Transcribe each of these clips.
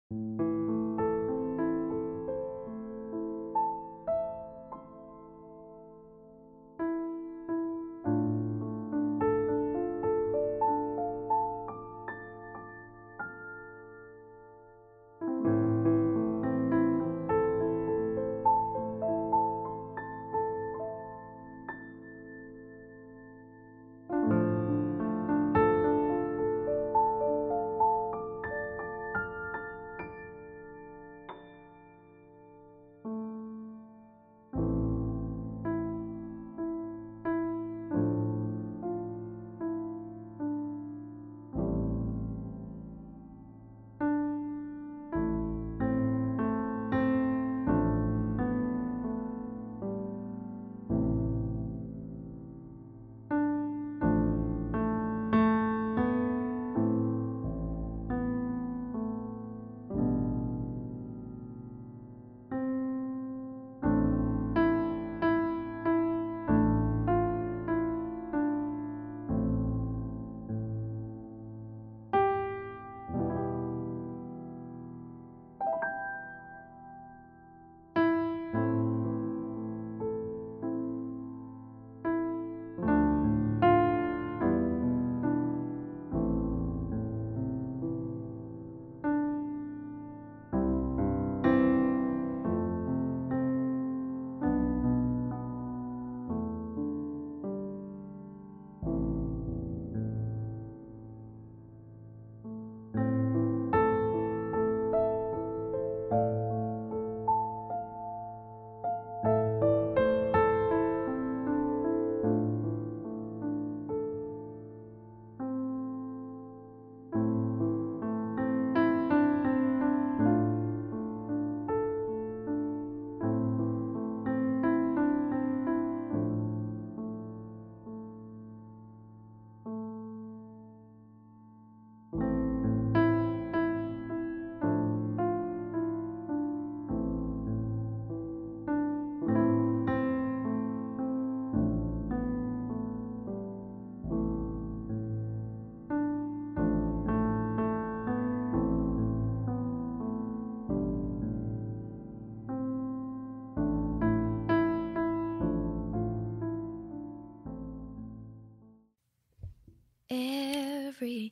Every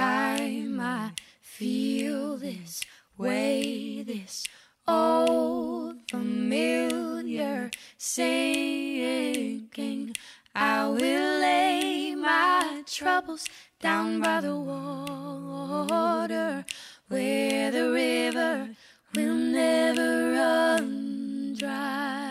time I feel this way, this old familiar sinking, I will lay my troubles down by the water, where the river will never run dry.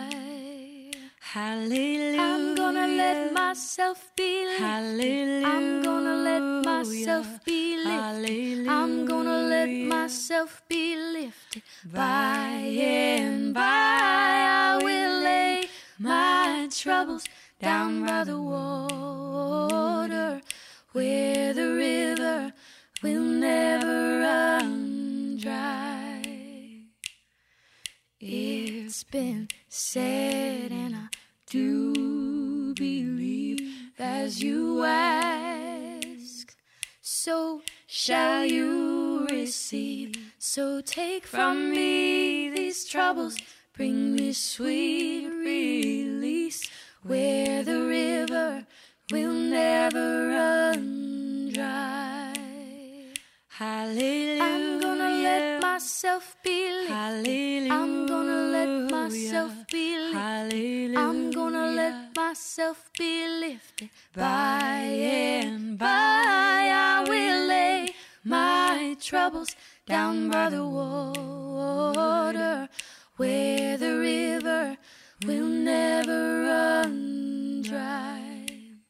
Hallelujah. I'm gonna let myself be lifted. Hallelujah. I'm gonna let myself be lifted. Hallelujah. I'm gonna let myself be lifted. By and by I will lay my troubles down by the water, where the river will never run dry. It's been said, and I do believe, as you ask, so shall you receive. So take from me these troubles, bring me sweet release, where the river will never run dry. Hallelujah. I'm gonna let myself be lifted. Hallelujah. I'm gonna let myself be lifted. Hallelujah. I'm gonna let myself be lifted. By and by I will lay my troubles down by the water, where the river will never run dry.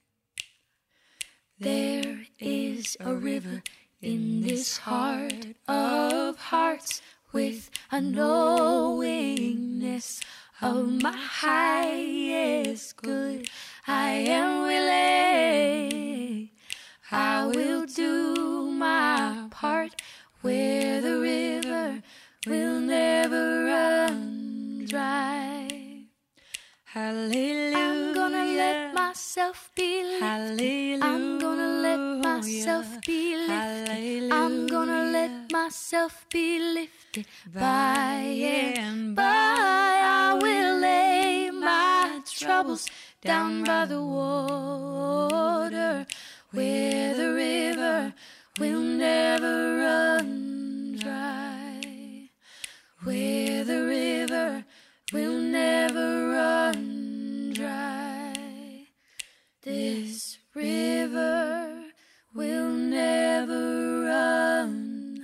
There is a river in this heart of hearts, with a knowingness of my highest good. I am willing, I will do my part, where the river will never run dry. Hallelujah. I'm gonna let myself be lifted. Hallelujah. I'm gonna let myself be lifted. Hallelujah. I'm gonna let myself myself be lifted by and by. I will lay my troubles down by the water, where the river will never run dry, where the river will never run dry. This river will never run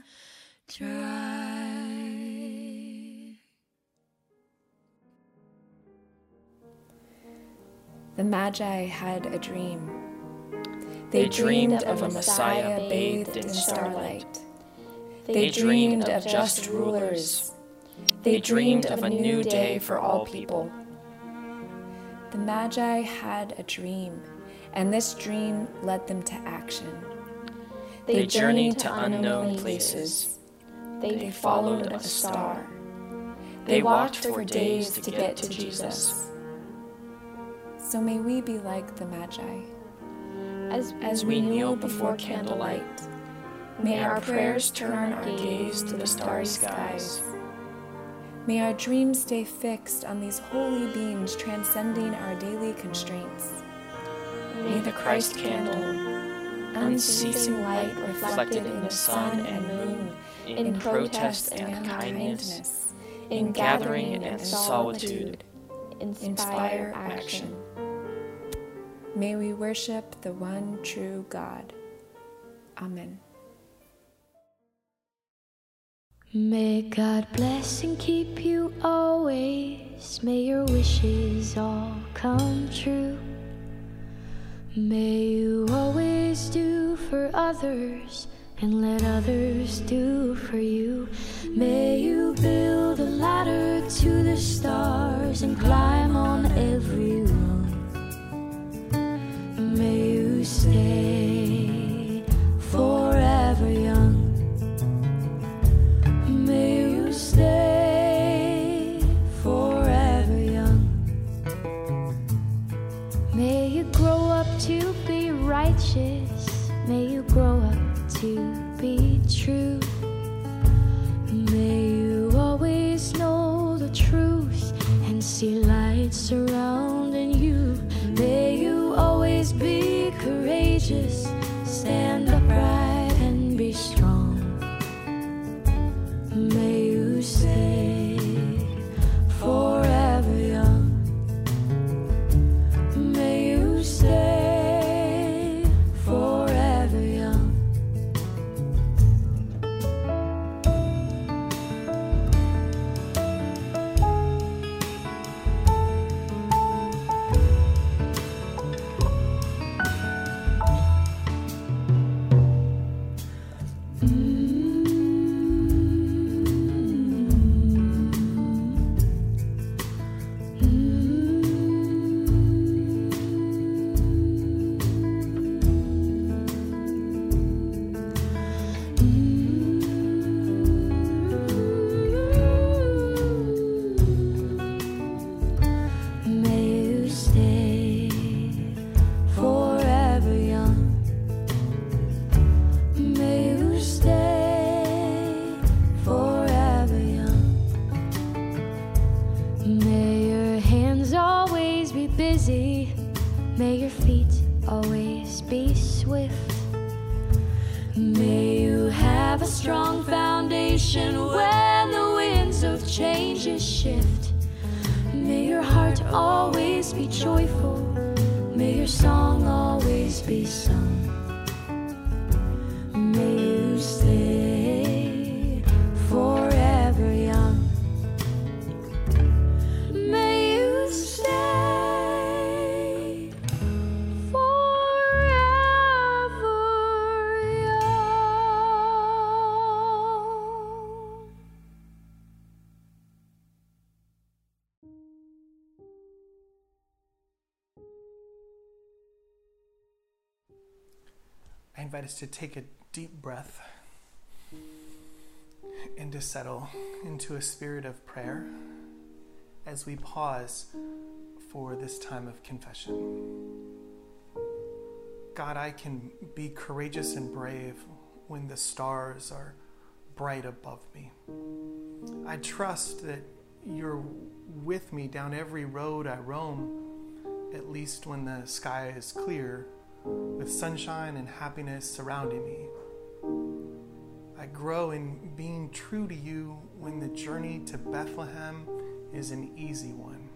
dry. The Magi had a dream. They dreamed of a Messiah bathed in starlight. They dreamed of just rulers. They dreamed of a new day for all people. The Magi had a dream, and this dream led them to action. They journeyed to unknown places. They followed a star. They walked for days to get to Jesus. So may we be like the Magi. As we kneel before candlelight, may our prayers turn our gaze to the starry skies. May our dreams stay fixed on these holy beings transcending our daily constraints. May the Christ candle, unceasing light reflected in the sun and moon, in protest and kindness, in gathering and solitude, inspire action. May we worship the one true God. Amen. May God bless and keep you always. May your wishes all come true. May you always do for others and let others do for you. May you build a ladder to the stars and climb on every rung. May you stay forever young. May you stay forever young. May you grow up to be righteous. May you grow up to be true. May you always know the truth and see light surrounding you. May you always be courageous, stand upright and be strong. May you stay forever young. May you stay forever young. May your feet always be swift. May you have a strong foundation when the winds of change shift. May your heart always be joyful. May your song always be sung. May you stay forever young. May you stay forever young. I invite us to take a deep breath and to settle into a spirit of prayer as we pause for this time of confession. God, I can be courageous and brave when the stars are bright above me. I trust that you're with me down every road I roam, at least when the sky is clear, with sunshine and happiness surrounding me. I grow in being true to you when the journey to Bethlehem is an easy one.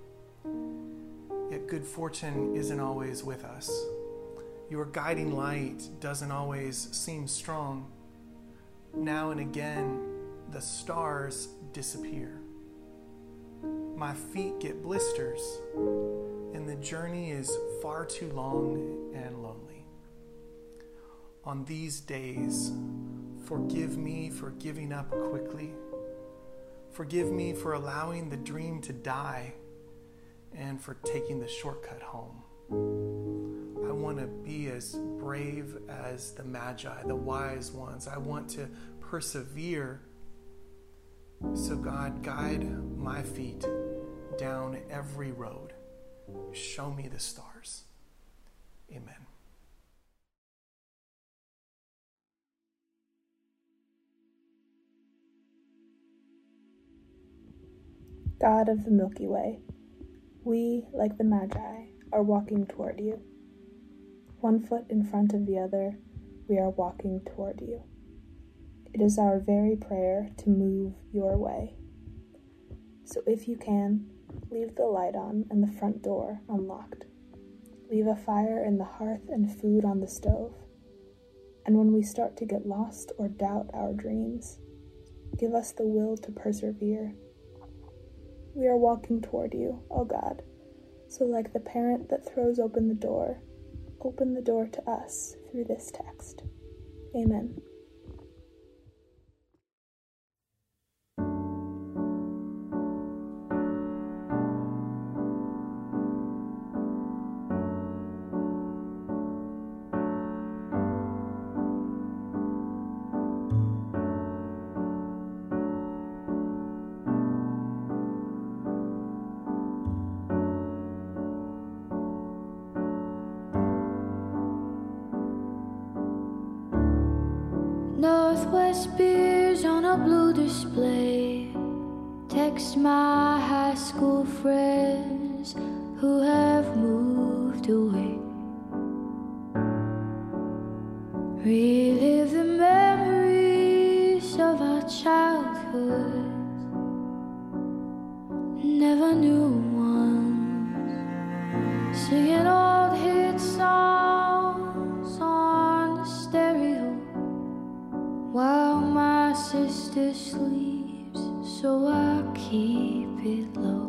Yet good fortune isn't always with us. Your guiding light doesn't always seem strong. Now and again, the stars disappear. My feet get blisters, and the journey is far too long and lonely. On these days, forgive me for giving up quickly. Forgive me for allowing the dream to die and for taking the shortcut home. I want to be as brave as the Magi, the wise ones. I want to persevere. So God, guide my feet down every road. Show me the stars. Amen. God of the Milky Way, we, like the Magi, are walking toward you. One foot in front of the other, we are walking toward you. It is our very prayer to move your way. So if you can, leave the light on and the front door unlocked. Leave a fire in the hearth and food on the stove. And when we start to get lost or doubt our dreams, give us the will to persevere. We are walking toward you, O God, so like the parent that throws open the door to us through this text. Amen. Northwest beers on a blue display. Text my high school friends who have moved away. Relive the memories of our childhood. Never knew one. Singing old hit songs on the stereo while my sister sleeps, so I keep it low.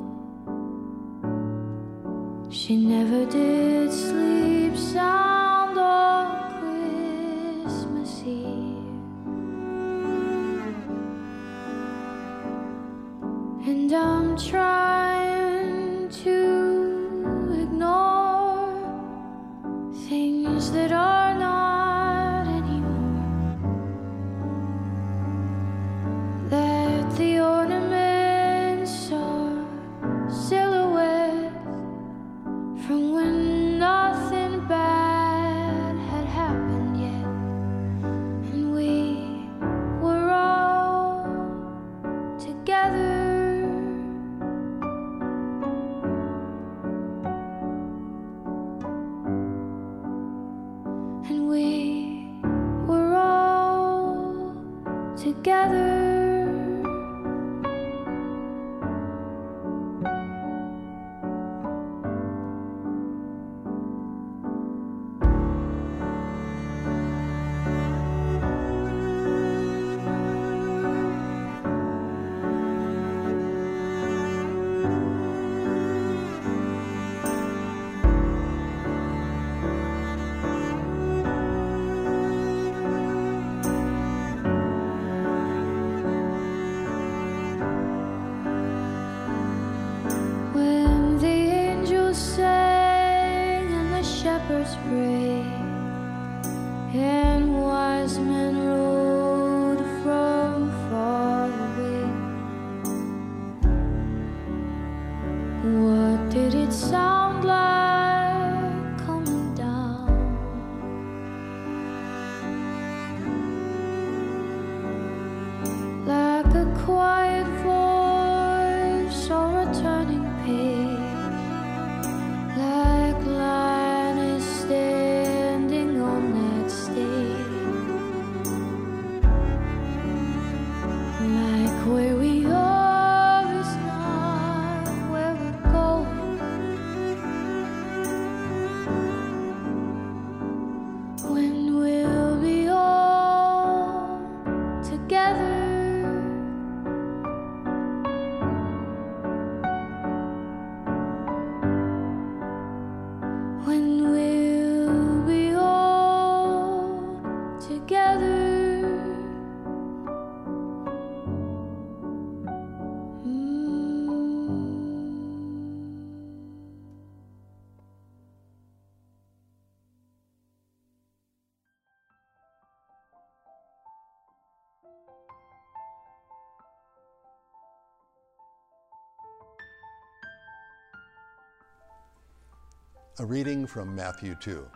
She never did sleep sound on Christmas Eve, and I'm trying to ignore things that are not anymore. That the ornaments are silhouettes from when nothing bad had happened yet, and we were all together. Where we are is not where we're going. When we'll be all together. When we'll be all together. A reading from Matthew 2.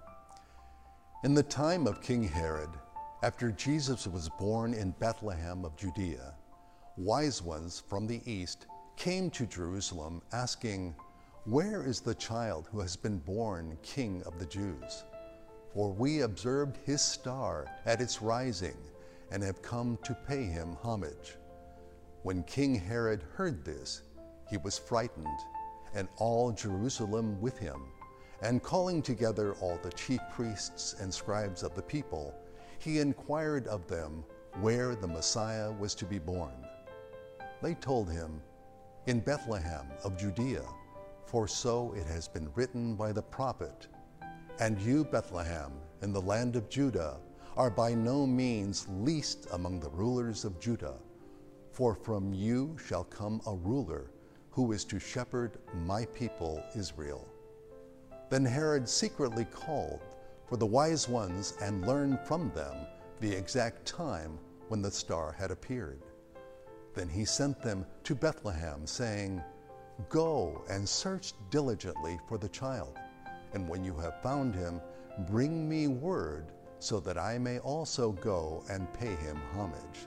In the time of King Herod, after Jesus was born in Bethlehem of Judea, wise ones from the east came to Jerusalem asking, "Where is the child who has been born King of the Jews? For we observed his star at its rising and have come to pay him homage." When King Herod heard this, he was frightened, and all Jerusalem with him. And calling together all the chief priests and scribes of the people, he inquired of them where the Messiah was to be born. They told him, "In Bethlehem of Judea, for so it has been written by the prophet, 'And you, Bethlehem, in the land of Judah, are by no means least among the rulers of Judah, for from you shall come a ruler who is to shepherd my people Israel.' Then Herod secretly called for the wise ones and learned from them the exact time when the star had appeared. Then he sent them to Bethlehem, saying, 'Go and search diligently for the child, and when you have found him, bring me word so that I may also go and pay him homage.'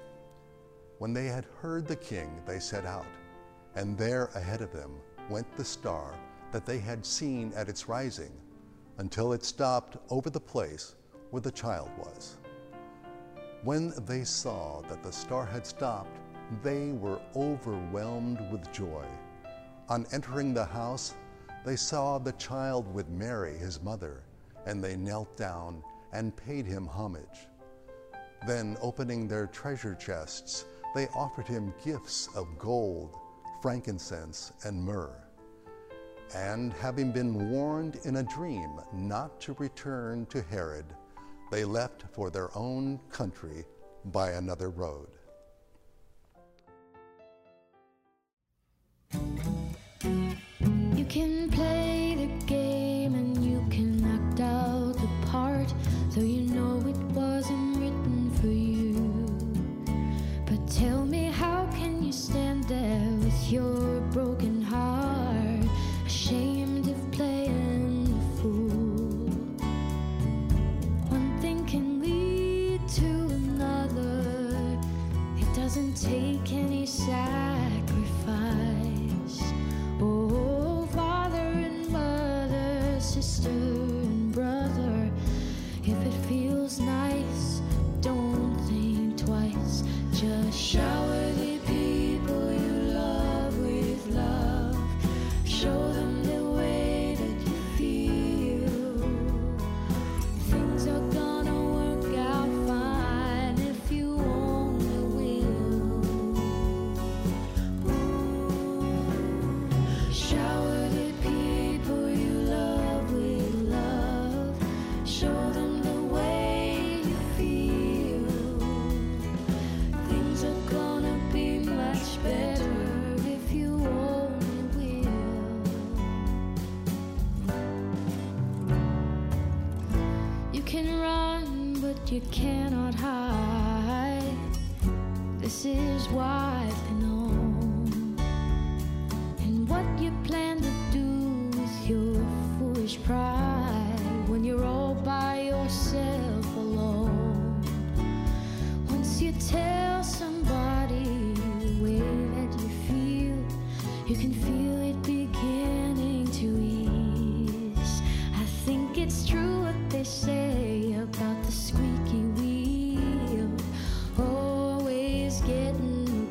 When they had heard the king, they set out, and there ahead of them went the star that they had seen at its rising, until it stopped over the place where the child was. When they saw that the star had stopped, they were overwhelmed with joy. On entering the house, they saw the child with Mary, his mother, and they knelt down and paid him homage. Then, opening their treasure chests, they offered him gifts of gold, frankincense, and myrrh. And having been warned in a dream not to return to Herod, they left for their own country by another road. You can play the game and you can act out the part, though you know it wasn't written for you. But tell me, how can you stand there with your broken heart, ashamed of playing the fool? One thing can lead to another. It doesn't take any sacrifice. Oh, father and mother, sister and brother, if it feels nice, don't think twice. Just shower the people you love with love. Show them the way that you feel. Things are gonna work out fine if you only will. Shower the people you love with love. Show them the way you feel. Things are gonna be much better if you only will. You can run, but you cannot hide. This is widely known. And what you plan to do with your foolish pride when you're all by yourself alone. Once you tell somebody the way that you feel, you can feel it beginning to ease. I think it's true what they say about the squeaky wheel, always getting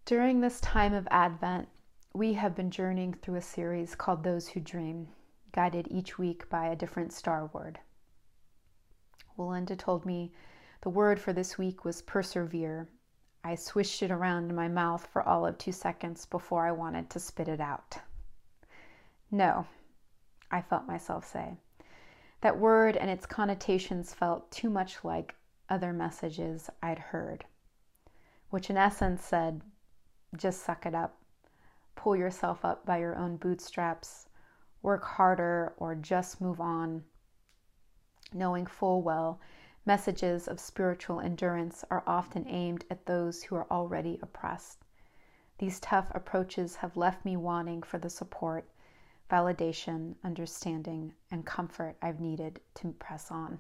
During this time of Advent, we have been journeying through a series called Those Who Dream, guided each week by a different star word. Wolinda told me the word for this week was persevere. I swished it around in my mouth for all of 2 seconds before I wanted to spit it out. No, I felt myself say. That word and its connotations felt too much like other messages I'd heard, which in essence said, just suck it up, pull yourself up by your own bootstraps, work harder, or just move on, knowing full well messages of spiritual endurance are often aimed at those who are already oppressed. These tough approaches have left me wanting for the support, validation, understanding, and comfort I've needed to press on.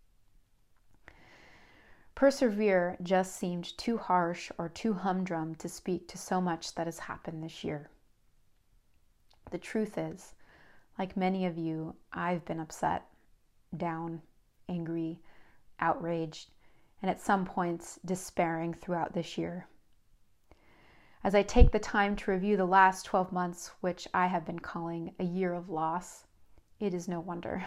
Persevere just seemed too harsh or too humdrum to speak to so much that has happened this year. The truth is, like many of you, I've been upset, down, angry, outraged, and at some points despairing throughout this year. As I take the time to review the last 12 months, which I have been calling a year of loss, it is no wonder.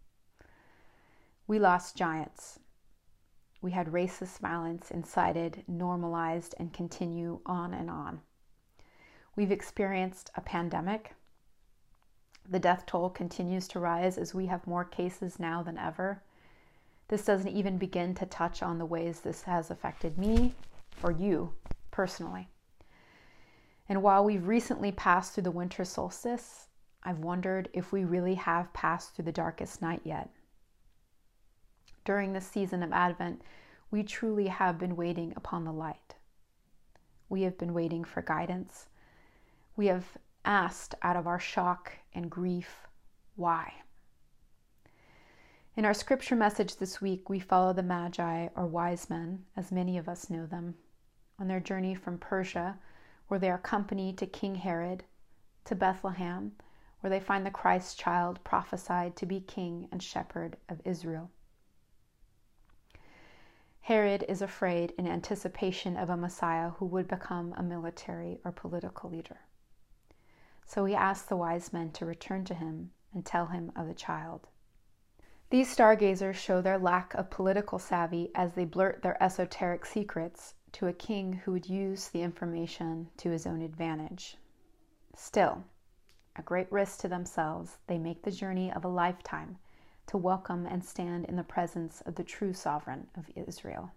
We lost giants. We had racist violence incited, normalized, and continue on and on. We've experienced a pandemic. The death toll continues to rise as we have more cases now than ever. This doesn't even begin to touch on the ways this has affected me or you personally. And while we've recently passed through the winter solstice, I've wondered if we really have passed through the darkest night yet. During this season of Advent, we truly have been waiting upon the light. We have been waiting for guidance. We have asked out of our shock and grief, why? In our scripture message this week, we follow the Magi, or wise men, as many of us know them, on their journey from Persia, where they are company to King Herod, to Bethlehem, where they find the Christ child prophesied to be king and shepherd of Israel. Herod is afraid in anticipation of a Messiah who would become a military or political leader. So he asks the wise men to return to him and tell him of the child. These stargazers show their lack of political savvy as they blurt their esoteric secrets to a king who would use the information to his own advantage. Still, at great risk to themselves, they make the journey of a lifetime to welcome and stand in the presence of the true sovereign of Israel.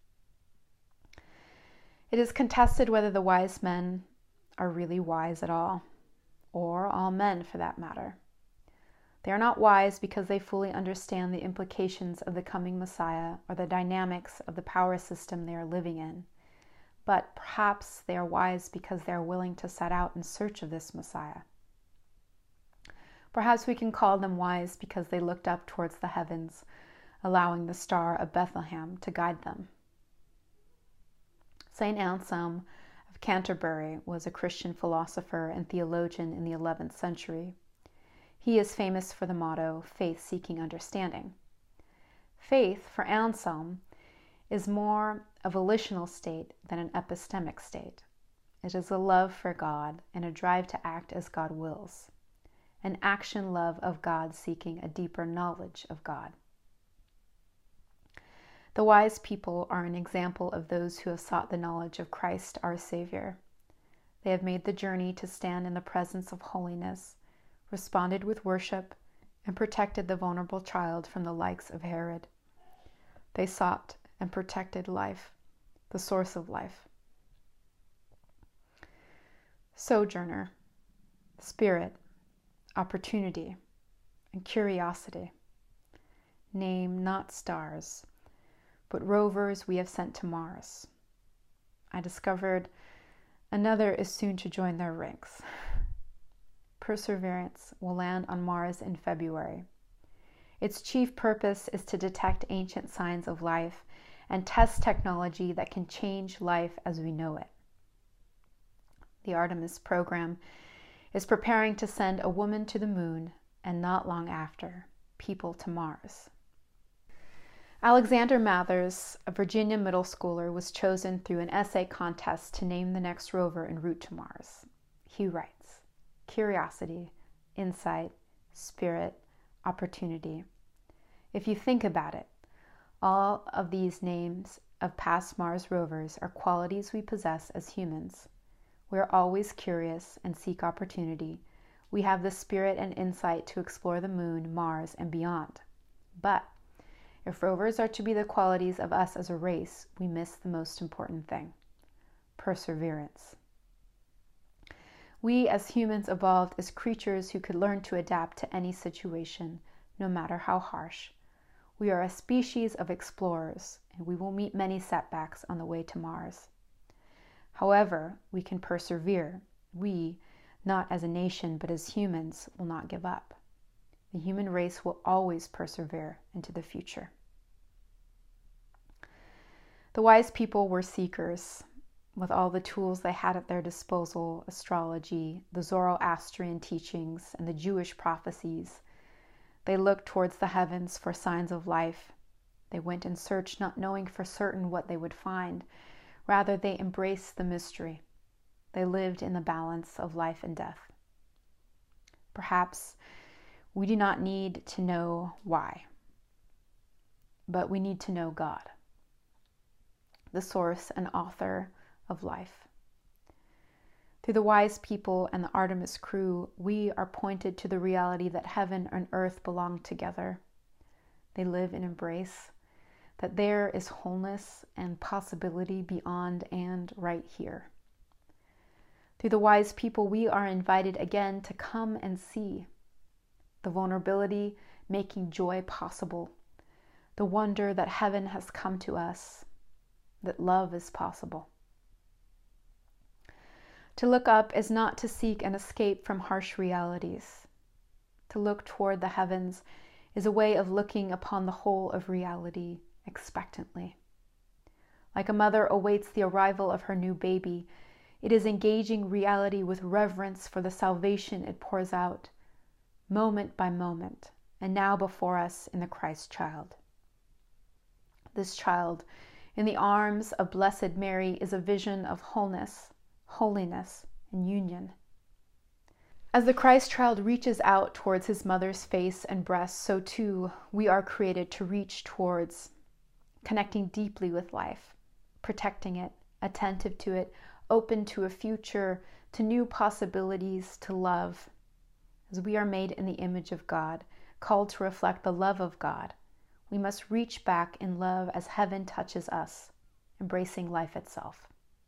It is contested whether the wise men are really wise at all, or all men for that matter. They are not wise because they fully understand the implications of the coming Messiah or the dynamics of the power system they are living in, but perhaps they are wise because they are willing to set out in search of this Messiah. Perhaps we can call them wise because they looked up towards the heavens, allowing the star of Bethlehem to guide them. Saint Anselm of Canterbury was a Christian philosopher and theologian in the 11th century. He is famous for the motto, faith seeking understanding. Faith, for Anselm, is more a volitional state than an epistemic state. It is a love for God and a drive to act as God wills. An action love of God seeking a deeper knowledge of God. The wise people are an example of those who have sought the knowledge of Christ our Savior. They have made the journey to stand in the presence of holiness, responded with worship, and protected the vulnerable child from the likes of Herod. They sought and protected life, the source of life. Sojourner, spirit, opportunity, and curiosity. Name not stars, but rovers we have sent to Mars. I discovered another is soon to join their ranks. Perseverance will land on Mars in February. Its chief purpose is to detect ancient signs of life and test technology that can change life as we know it. The Artemis program is preparing to send a woman to the moon and not long after, people to Mars. Alexander Mathers, a Virginia middle schooler, was chosen through an essay contest to name the next rover en route to Mars. He writes, curiosity, insight, spirit, opportunity. If you think about it, all of these names of past Mars rovers are qualities we possess as humans. We are always curious and seek opportunity. We have the spirit and insight to explore the moon, Mars, and beyond. But if rovers are to be the qualities of us as a race, we miss the most important thing: perseverance. We as humans evolved as creatures who could learn to adapt to any situation, no matter how harsh. We are a species of explorers, and we will meet many setbacks on the way to Mars. However, we can persevere. We, not as a nation, but as humans, will not give up. The human race will always persevere into the future. The wise people were seekers. With all the tools they had at their disposal, astrology, the Zoroastrian teachings, and the Jewish prophecies, they looked towards the heavens for signs of life. They went in search, not knowing for certain what they would find. Rather, they embraced the mystery. They lived in the balance of life and death. Perhaps we do not need to know why, but we need to know God, the source and author of life. Through the wise people and the Artemis crew, we are pointed to the reality that heaven and earth belong together. They live in embrace, that there is wholeness and possibility beyond and right here. Through the wise people, we are invited again to come and see the vulnerability making joy possible, the wonder that heaven has come to us, that love is possible. To look up is not to seek an escape from harsh realities. To look toward the heavens is a way of looking upon the whole of reality expectantly. Like a mother awaits the arrival of her new baby, it is engaging reality with reverence for the salvation it pours out, moment by moment, and now before us in the Christ child. This child, in the arms of Blessed Mary, is a vision of wholeness, holiness, and union. As the Christ child reaches out towards his mother's face and breast, so too we are created to reach towards, connecting deeply with life, protecting it, attentive to it, open to a future, to new possibilities, to love. As we are made in the image of God, called to reflect the love of God, we must reach back in love as heaven touches us, embracing life itself.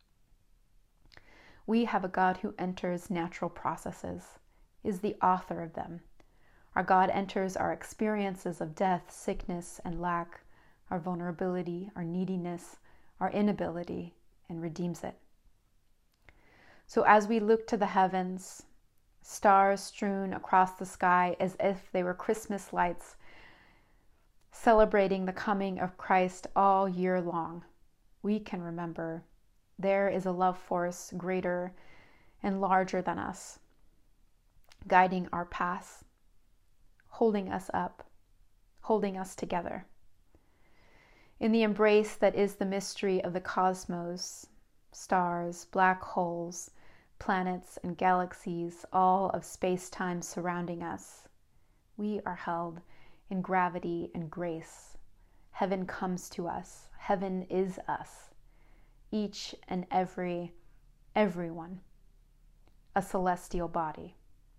We have a God who enters natural processes, is the author of them. Our God enters our experiences of death, sickness, and lack, our vulnerability, our neediness, our inability, and redeems it. So as we look to the heavens, stars strewn across the sky as if they were Christmas lights, celebrating the coming of Christ all year long, we can remember there is a love force greater and larger than us, guiding our paths, holding us up, holding us together. In the embrace that is the mystery of the cosmos, stars, black holes, planets, and galaxies, all of space-time surrounding us, we are held in gravity and grace. Heaven comes to us. Heaven is us. Each and everyone, a celestial body.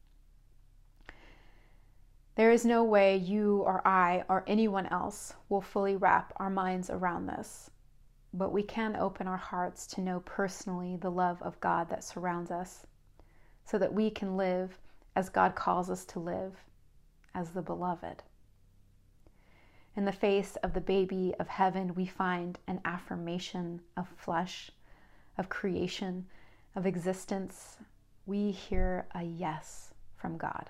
There is no way you or I or anyone else will fully wrap our minds around this, but we can open our hearts to know personally the love of God that surrounds us, so that we can live as God calls us to live, as the beloved. In the face of the baby of heaven, we find an affirmation of flesh, of creation, of existence. We hear a yes from God.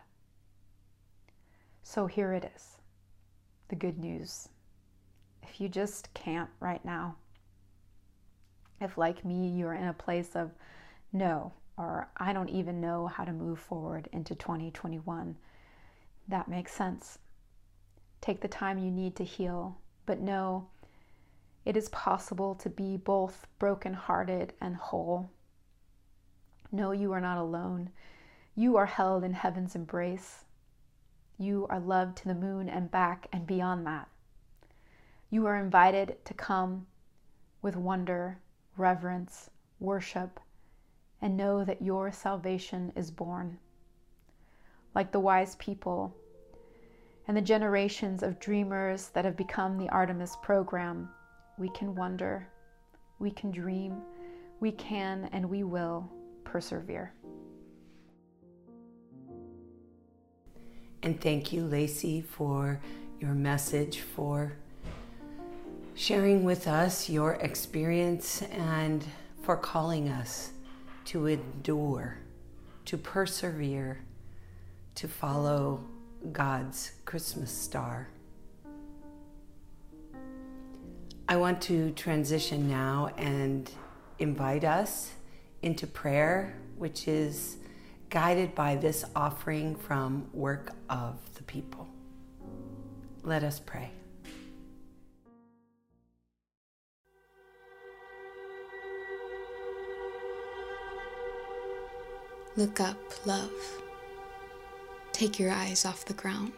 So here it is, the good news. If you just can't right now, if like me, you're in a place of no, or I don't even know how to move forward into 2021, that makes sense. Take the time you need to heal, but know it is possible to be both brokenhearted and whole. Know you are not alone. You are held in heaven's embrace. You are loved to the moon and back and beyond that. You are invited to come with wonder, reverence, worship, and know that your salvation is born. Like the wise people and the generations of dreamers that have become the Artemis program, we can wonder, we can dream, we can and we will persevere. And thank you, Lacey, for your message, for sharing with us your experience and for calling us to endure, to persevere, to follow God's Christmas star. I want to transition now and invite us into prayer, which is guided by this offering from Work of the People. Let us pray. Look up, love. Take your eyes off the ground.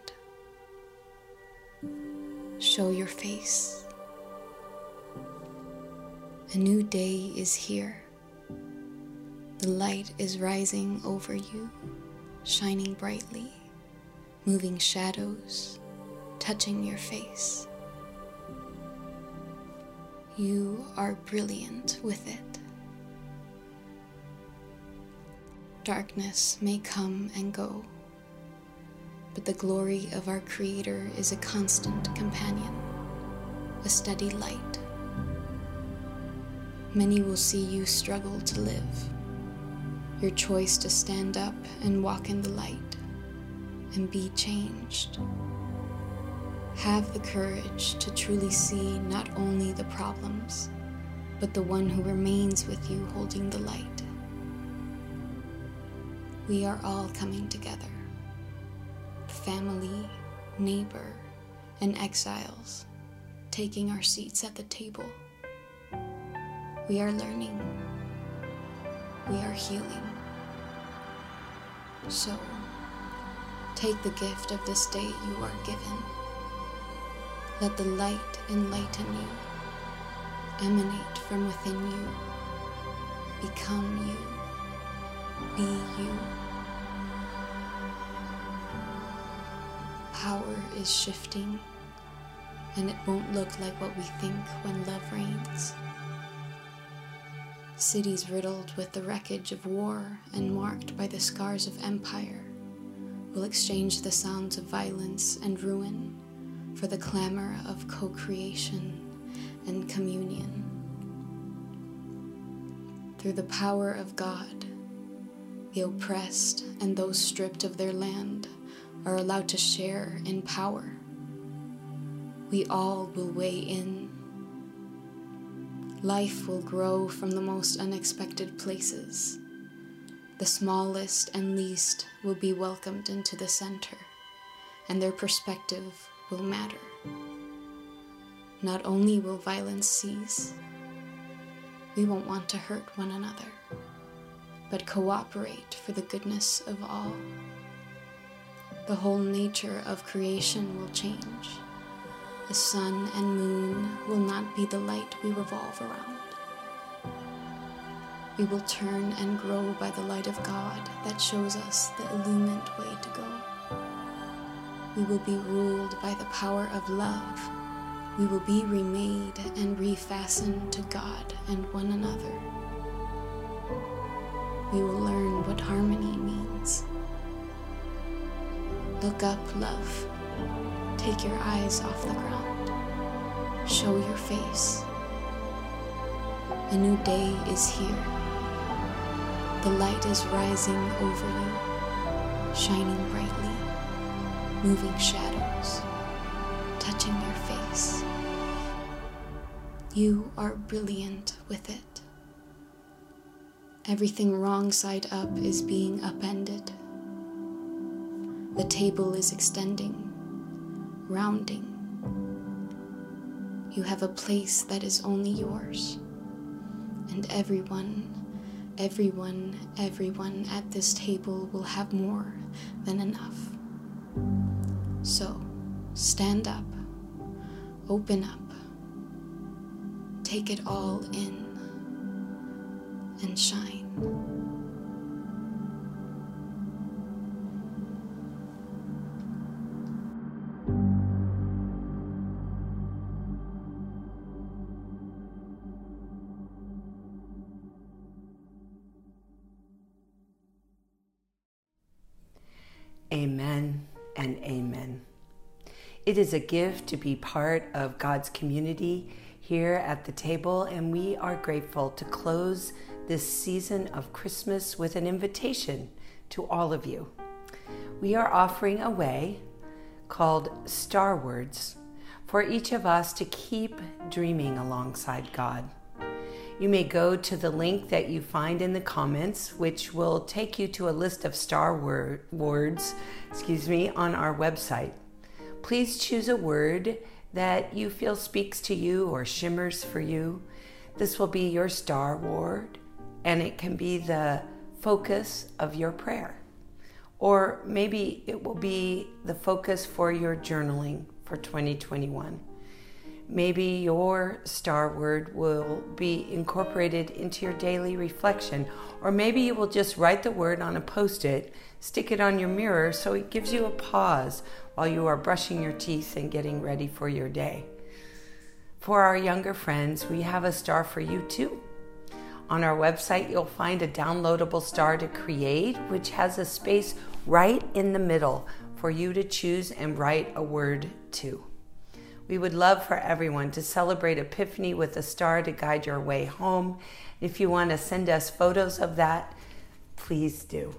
Show your face. A new day is here. The light is rising over you, shining brightly, moving shadows, touching your face. You are brilliant with it. Darkness may come and go, but the glory of our Creator is a constant companion, a steady light. Many will see you struggle to live. Your choice to stand up and walk in the light and be changed. Have the courage to truly see not only the problems, but the one who remains with you holding the light. We are all coming together. Family, neighbor, and exiles, taking our seats at the table. We are learning. We are healing. So, take the gift of this day you are given. Let the light enlighten you, emanate from within you, become you, be you. Power is shifting, and it won't look like what we think when love reigns. Cities riddled with the wreckage of war and marked by the scars of empire will exchange the sounds of violence and ruin for the clamor of co-creation and communion. Through the power of God, the oppressed and those stripped of their land are allowed to share in power. We all will weigh in. Life will grow from the most unexpected places. The smallest and least will be welcomed into the center, and their perspective will matter. Not only will violence cease, we won't want to hurt one another, but cooperate for the goodness of all. The whole nature of creation will change. The sun and moon will not be the light we revolve around. We will turn and grow by the light of God that shows us the illumined way to go. We will be ruled by the power of love. We will be remade and refastened to God and one another. We will learn what harmony means. Look up, love. Take your eyes off the ground. Show your face. A new day is here. The light is rising over you, shining brightly, moving shadows, touching your face. You are brilliant with it. Everything wrong side up is being upended. The table is extending, rounding. You have a place that is only yours. And everyone at this table will have more than enough. So, stand up, open up, take it all in, and shine. Amen and amen. It is a gift to be part of God's community here at the table, and we are grateful to close this season of Christmas with an invitation to all of you. We are offering a way called Star Words for each of us to keep dreaming alongside God. You may go to the link that you find in the comments, which will take you to a list of Star Words on our website. Please choose a word that you feel speaks to you or shimmers for you. This will be your Star Word, and it can be the focus of your prayer. Or maybe it will be the focus for your journaling for 2021. Maybe your Star Word will be incorporated into your daily reflection, or maybe you will just write the word on a Post-it, stick it on your mirror so it gives you a pause while you are brushing your teeth and getting ready for your day. For our younger friends, we have a star for you too. On our website, you'll find a downloadable star to create, which has a space right in the middle for you to choose and write a word to. We would love for everyone to celebrate Epiphany with a star to guide your way home. If you want to send us photos of that, please do.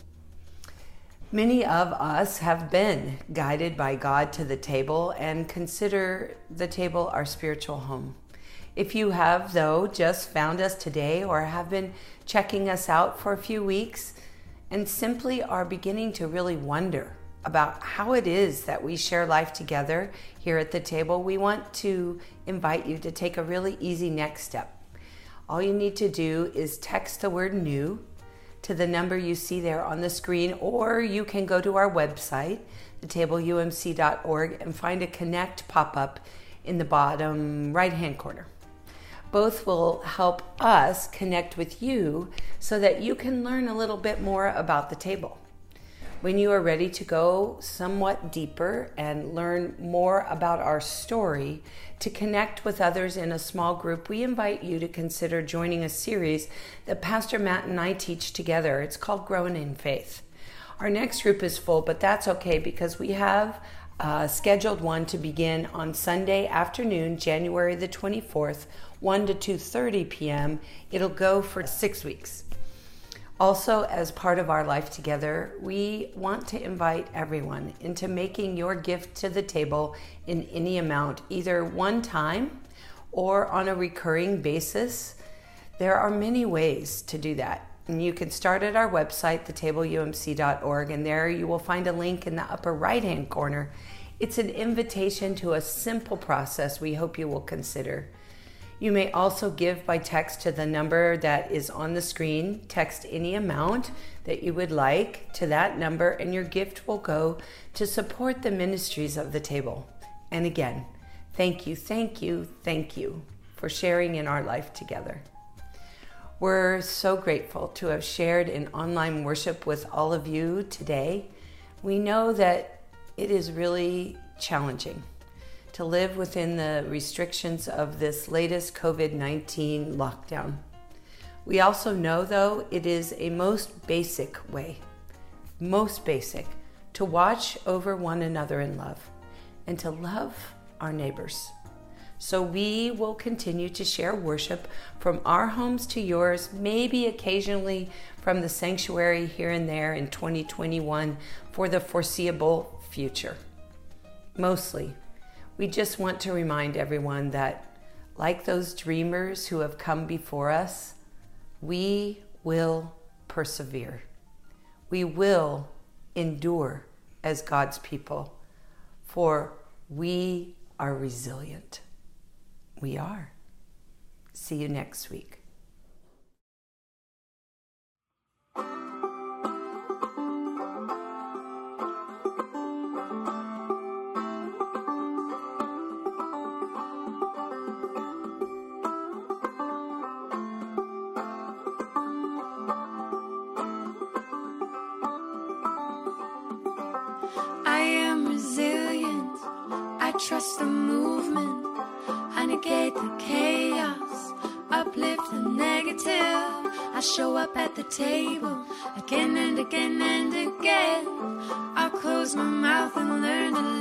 Many of us have been guided by God to the table and consider the table our spiritual home. If you have, though, just found us today or have been checking us out for a few weeks and simply are beginning to really wonder about how it is that we share life together here at the table, we want to invite you to take a really easy next step. All you need to do is text the word new to the number you see there on the screen, or you can go to our website, thetableumc.org, and find a connect pop-up in the bottom right-hand corner. Both will help us connect with you so that you can learn a little bit more about the table. When you are ready to go somewhat deeper and learn more about our story, to connect with others in a small group, we invite you to consider joining a series that Pastor Matt and I teach together. It's called Growing in Faith. Our next group is full, but that's okay because we have scheduled one to begin on Sunday afternoon, January the 24th, 1 to 2:30 p.m. It'll go for 6 weeks. Also, as part of our life together, we want to invite everyone into making your gift to the table in any amount, either one time or on a recurring basis. There are many ways to do that. And you can start at our website, thetableumc.org, and there you will find a link in the upper right-hand corner. It's an invitation to a simple process we hope you will consider. You may also give by text to the number that is on the screen. Text any amount that you would like to that number, and your gift will go to support the ministries of the table. And again, thank you for sharing in our life together. We're so grateful to have shared in online worship with all of you today. We know that it is really challenging to live within the restrictions of this latest COVID-19 lockdown. We also know, though, it is a most basic way, to watch over one another in love and to love our neighbors. So we will continue to share worship from our homes to yours, maybe occasionally from the sanctuary here and there in 2021 for the foreseeable future. Mostly, we just want to remind everyone that, like those dreamers who have come before us, we will persevere. We will endure as God's people, for we are resilient. we are. See you next week. I am resilient, I trust the movement, I negate the chaos, uplift the negative. I show up at the table again and again and again. I'll close my mouth and learn to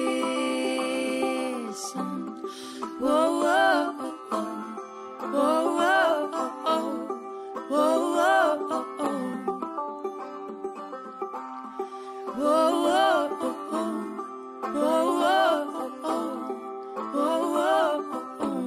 listen. Whoa, whoa, whoa, whoa, whoa, whoa, whoa, whoa, whoa. Whoa, whoa, whoa, whoa, whoa, whoa, whoa.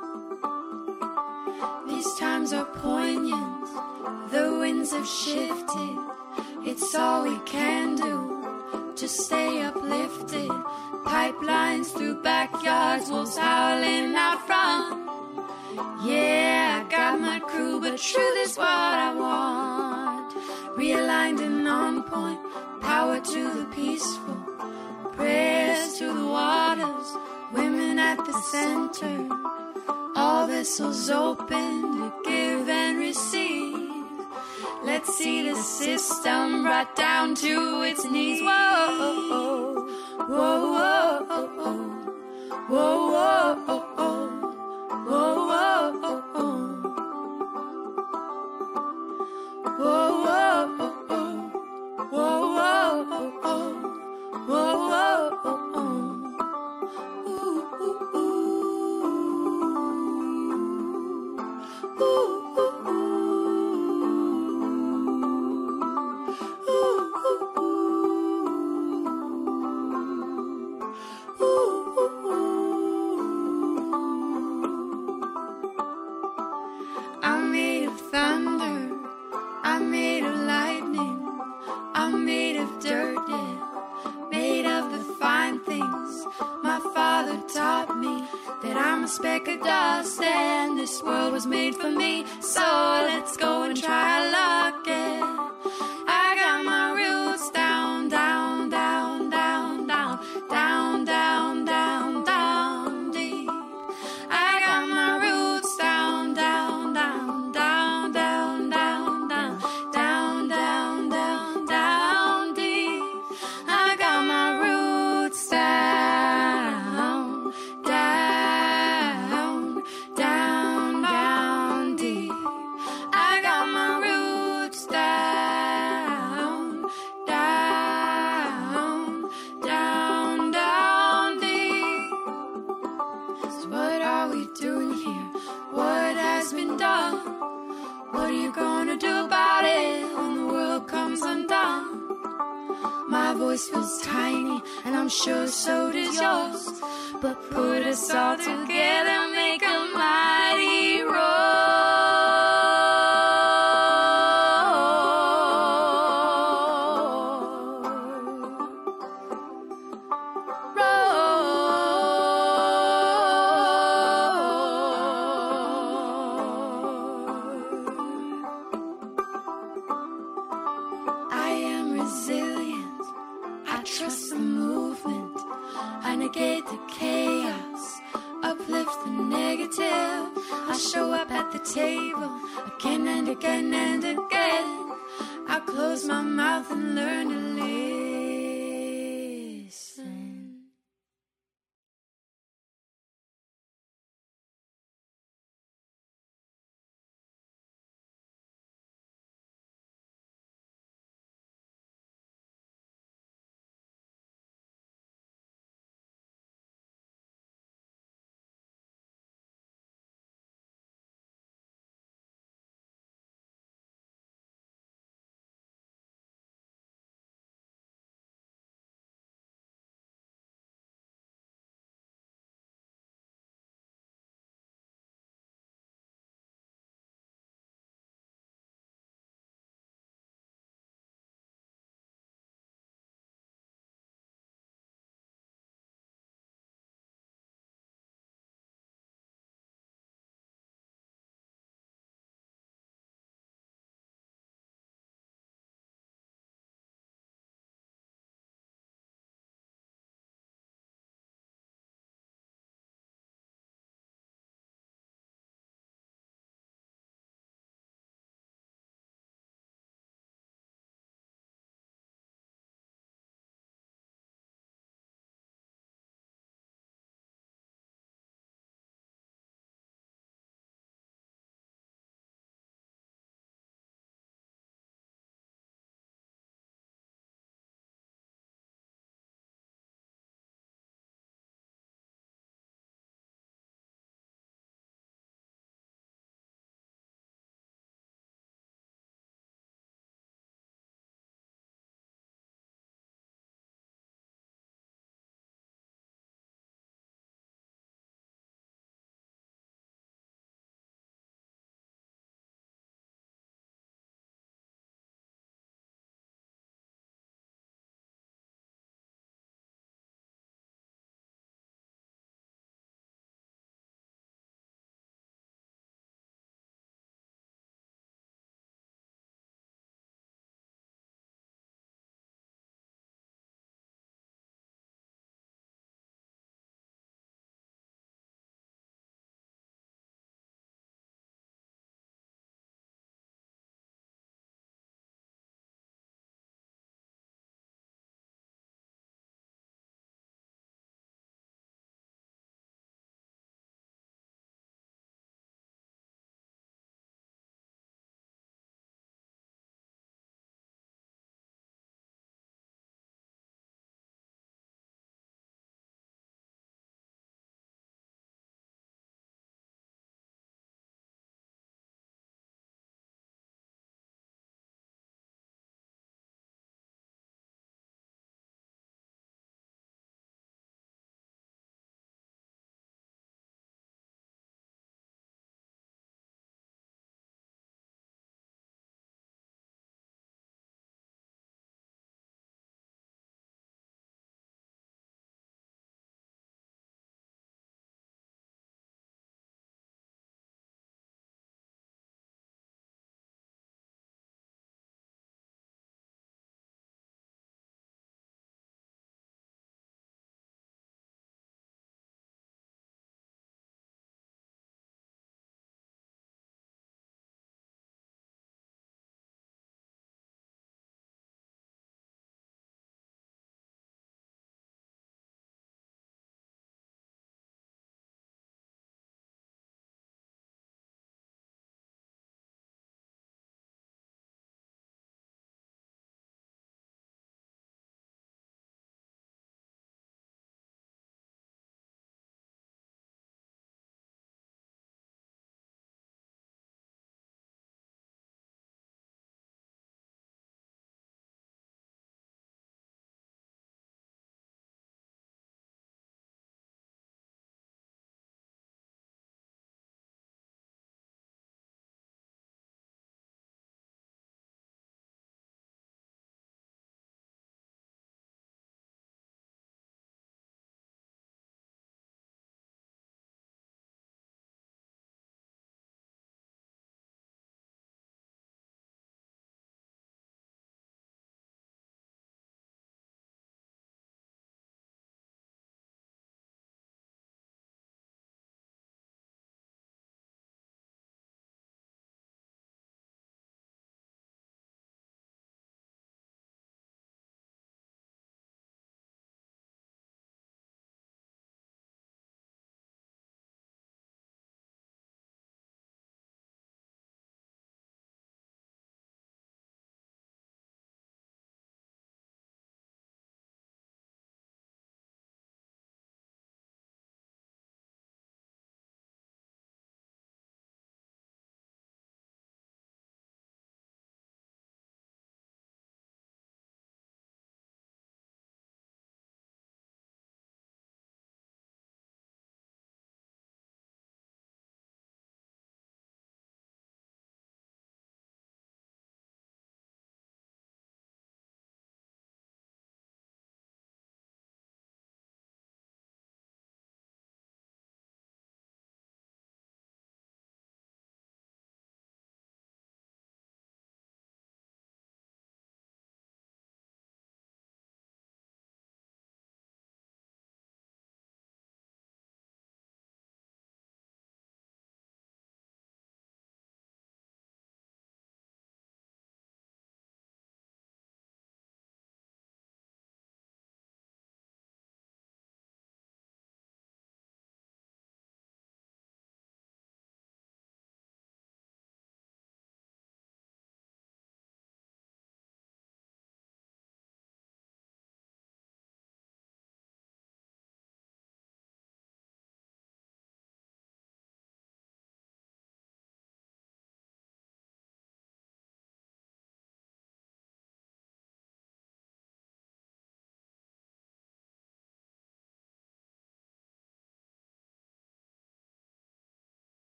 These times are poignant, the winds have shifted. It's all we can do to stay uplifted. Pipelines through backyards, wolves howling out front. Yeah, I got my crew, but truth is what I want. Realigned and on point, power to the peaceful, prayers to the waters, women at the center, all vessels open to give and receive. Let's see the system brought down to its knees. Whoa, whoa, whoa, whoa, whoa, whoa, whoa, whoa, whoa. Whoa, whoa, whoa, whoa, whoa, ooh, ooh, ooh, I'm made of thunder, I'm made of lightning, I'm made of dirt, yeah, made of the fine things. My father taught me that I'm a speck of dust and this world was made for me. So let's go and try our luck, yeah. I got my roots down, down, down, down, down, down, down, down, down deep. I got my roots down, down, down, down, down, down, down, down, down, down, down deep. I got my roots down, down, down, down deep. I got my roots down, down, down, down deep. So what are we doing here? What has been done? What are you gonna do about it when the world comes undone? My voice feels tiny, and I'm sure so does yours. But put us all together, make a mighty I am resilient, I trust the movement, I negate the chaos, uplift the negative. I show up at the table again and again and again. I close my mouth and learn to live.